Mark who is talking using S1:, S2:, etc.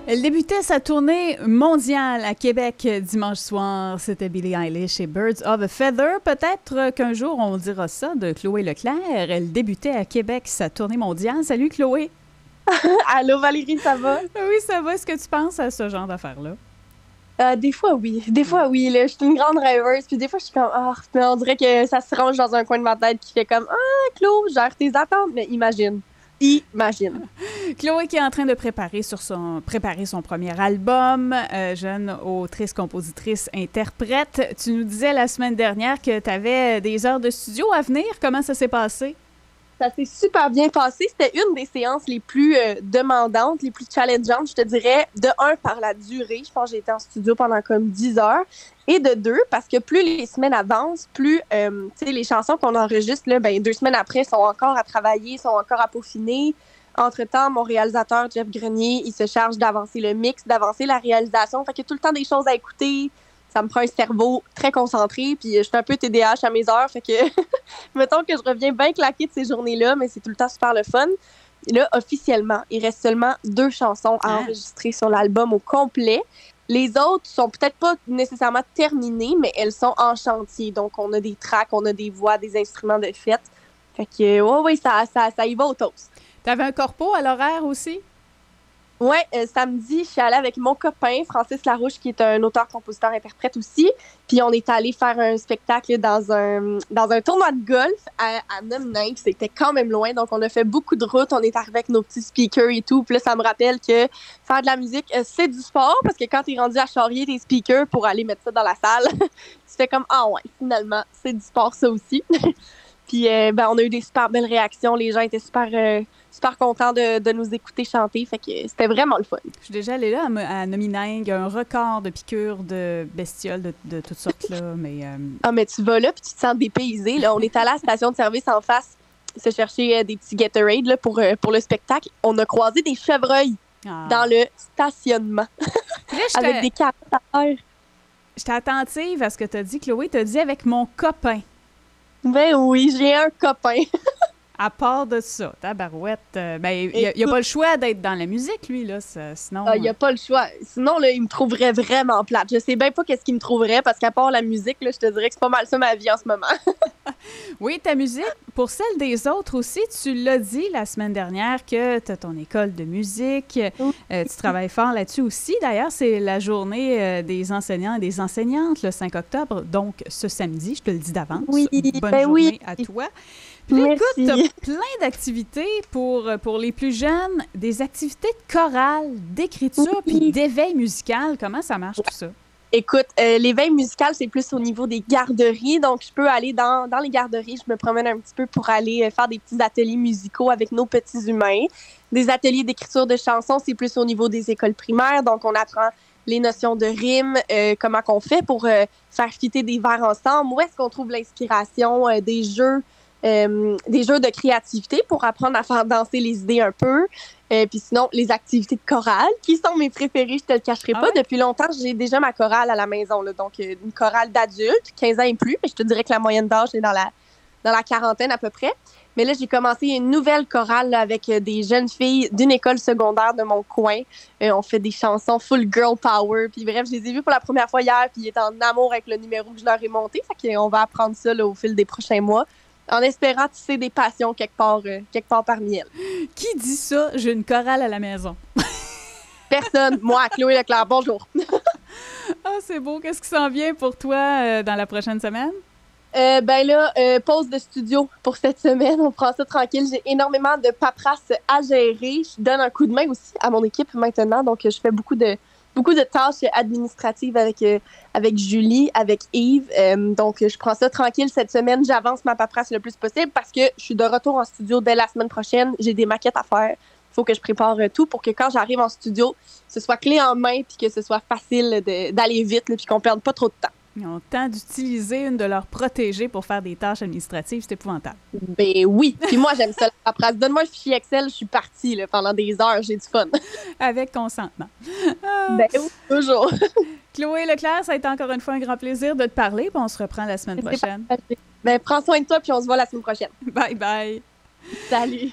S1: Elle débutait sa tournée mondiale à Québec dimanche soir. C'était Billie Eilish et Birds of a Feather. Peut-être qu'un jour, on dira ça de Chloé Leclerc. Elle débutait à Québec sa tournée mondiale. Salut Chloé!
S2: Allô Valérie, ça va?
S1: Oui, ça va. Est-ce que tu penses à ce genre d'affaires-là?
S2: Des fois, oui. Des fois, oui. Là, je suis une grande rêveuse. Puis des fois, je suis comme, mais on dirait que ça se range dans un coin de ma tête qui fait comme, Claude, gère tes attentes. Mais imagine. Imagine.
S1: Chloé qui est en train de préparer son premier album, jeune autrice, compositrice, interprète. Tu nous disais la semaine dernière que tu avais des heures de studio à venir. Comment ça s'est passé?
S2: Ça s'est super bien passé. C'était une des séances les plus demandantes, les plus challengeantes, je te dirais. De un, par la durée. Je pense que j'ai été en studio pendant comme 10 heures. Et de deux, parce que plus les semaines avancent, plus les chansons qu'on enregistre, là, 2 semaines après, sont encore à travailler, sont encore à peaufiner. Entre-temps, mon réalisateur, Jeff Grenier, il se charge d'avancer le mix, d'avancer la réalisation. Fait qu'il y a tout le temps des choses à écouter. Ça me prend un cerveau très concentré, puis je suis un peu TDAH à mes heures, fait que mettons que je reviens bien claquée de ces journées-là, mais c'est tout le temps super le fun. Et là, officiellement, il reste seulement 2 chansons à enregistrer sur l'album au complet. Les autres sont peut-être pas nécessairement terminées, mais elles sont en chantier. Donc, on a des tracks, on a des voix, des instruments de fête. Fait que, ouais, ça y va au toast.
S1: T'avais un corpo à l'horaire aussi?
S2: Ouais, samedi, je suis allée avec mon copain, Francis Larouche, qui est un auteur, compositeur, interprète aussi. Puis on est allé faire un spectacle dans un tournoi de golf à Numnink. C'était quand même loin, donc on a fait beaucoup de routes. On est arrivé avec nos petits speakers et tout. Puis là, ça me rappelle que faire de la musique, c'est du sport, parce que quand t'es rendu à charrier tes speakers pour aller mettre ça dans la salle, tu fais comme, ah ouais, finalement, c'est du sport ça aussi. Puis on a eu des super belles réactions. Les gens étaient super contents de nous écouter chanter. Fait que c'était vraiment le fun.
S1: Je suis déjà allée là à Nominingue, un record de piqûres de bestioles de toutes sortes. Là,
S2: mais tu vas là puis tu te sens dépaysé. Là. On est allé à la station de service en face se chercher des petits Gatorade là, pour le spectacle. On a croisé des chevreuils dans le stationnement avec des carottes à terre.
S1: J'étais attentive à ce que tu as dit, Chloé. Tu as dit avec mon copain.
S2: Ben oui, j'ai un copain.
S1: À part de ça, tabarouette, il n'y a pas le choix d'être dans la musique, lui, là, sinon...
S2: Il n'y a pas le choix. Sinon, là, il me trouverait vraiment plate. Je sais bien pas qu'est-ce qu'il me trouverait, parce qu'à part la musique, là, je te dirais que c'est pas mal ça ma vie en ce moment.
S1: Oui, ta musique, pour celle des autres aussi, tu l'as dit la semaine dernière que tu as ton école de musique, tu travailles fort là-dessus aussi. D'ailleurs, c'est la journée des enseignants et des enseignantes, le 5 octobre, donc ce samedi, je te le dis d'avance.
S2: Oui,
S1: bonne journée à toi. Puis
S2: Merci.
S1: écoute, t'as plein d'activités pour les plus jeunes, des activités de chorale, d'écriture, puis d'éveil musical. Comment ça marche tout ça?
S2: Écoute, l'éveil musical, c'est plus au niveau des garderies. Donc, je peux aller dans les garderies. Je me promène un petit peu pour aller faire des petits ateliers musicaux avec nos petits humains. Des ateliers d'écriture de chansons, c'est plus au niveau des écoles primaires. Donc, on apprend les notions de rime, comment qu'on fait pour faire fitter des vers ensemble. Où est-ce qu'on trouve l'inspiration, des jeux de créativité pour apprendre à faire danser les idées un peu. Puis sinon, les activités de chorale, qui sont mes préférées, je te le cacherai pas.
S1: Ouais?
S2: Depuis longtemps, j'ai déjà ma chorale à la maison. Là, donc, une chorale d'adultes, 15 ans et plus. Mais je te dirais que la moyenne d'âge est dans la quarantaine à peu près. Mais là, j'ai commencé une nouvelle chorale là, avec des jeunes filles d'une école secondaire de mon coin. On fait des chansons full girl power. Puis bref, je les ai vues pour la première fois hier. Puis ils étaient en amour avec le numéro que je leur ai monté. Fait qu'on va apprendre ça là, au fil des prochains mois, en espérant tisser des passions quelque part parmi elles.
S1: Qui dit ça? J'ai une chorale à la maison.
S2: Personne. Moi, Chloé Leclerc, bonjour.
S1: C'est beau. Qu'est-ce qui s'en vient pour toi dans la prochaine semaine?
S2: Pause de studio pour cette semaine. On prend ça tranquille. J'ai énormément de paperasse à gérer. Je donne un coup de main aussi à mon équipe maintenant. Donc, je fais beaucoup de tâches administratives avec Julie, avec Yves. Donc, je prends ça tranquille cette semaine. J'avance ma paperasse le plus possible parce que je suis de retour en studio dès la semaine prochaine. J'ai des maquettes à faire. Il faut que je prépare tout pour que quand j'arrive en studio, ce soit clé en main puis que ce soit facile d'aller vite puis qu'on ne perde pas trop de temps.
S1: Ils ont le temps d'utiliser une de leurs protégées pour faire des tâches administratives. C'est épouvantable.
S2: Ben oui. Puis moi, j'aime ça, la paperasse. Donne-moi un fichier Excel, je suis partie là, pendant des heures. J'ai du fun.
S1: Avec consentement.
S2: Ben oui, toujours.
S1: Chloé Leclerc, ça a été encore une fois un grand plaisir de te parler. Puis on se reprend la semaine prochaine.
S2: Ben, prends soin de toi, puis on se voit la semaine prochaine.
S1: Bye bye.
S2: Salut.